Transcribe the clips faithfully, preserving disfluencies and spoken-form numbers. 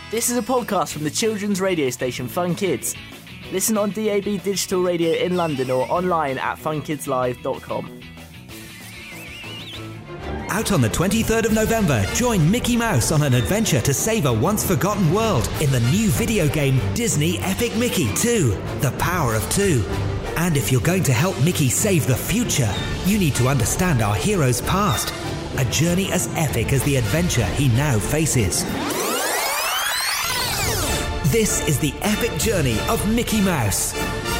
This is a podcast from the children's radio station Fun Kids. Listen on D A B Digital Radio in London or online at fun kids live dot com. Out on the twenty-third of November, join Mickey Mouse on an adventure to save a once-forgotten world in the new video game Disney Epic Mickey two, The Power of Two. And if you're going to help Mickey save the future, you need to understand our hero's past. A journey as epic as the adventure he now faces. This is the epic journey of Mickey Mouse.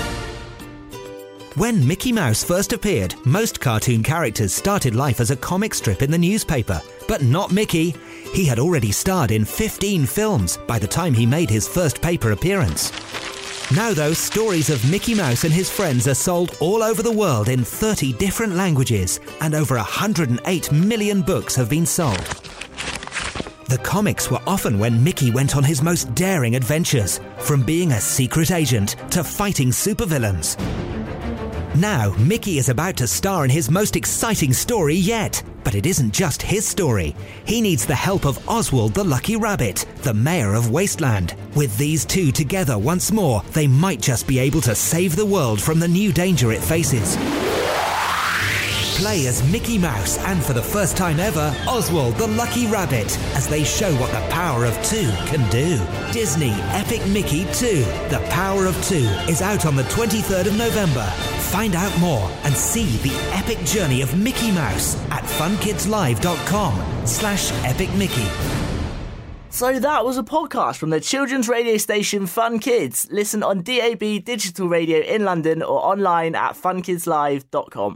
When Mickey Mouse first appeared, most cartoon characters started life as a comic strip in the newspaper. But not Mickey. He had already starred in fifteen films by the time he made his first paper appearance. Now, though, stories of Mickey Mouse and his friends are sold all over the world in thirty different languages, and over one hundred eight million books have been sold. The comics were often when Mickey went on his most daring adventures, from being a secret agent to fighting supervillains. Now, Mickey is about to star in his most exciting story yet. But it isn't just his story. He needs the help of Oswald the Lucky Rabbit, the mayor of Wasteland. With these two together once more, they might just be able to save the world from the new danger it faces. Play as Mickey Mouse and, for the first time ever, Oswald the Lucky Rabbit, as they show what the power of two can do. Disney Epic Mickey two, The Power of Two, is out on the twenty-third of November. Find out more and see the epic journey of Mickey Mouse at fun kids live dot com slash epic mickey. So that was a podcast from the children's radio station Fun Kids. Listen on D A B Digital Radio in London or online at fun kids live dot com.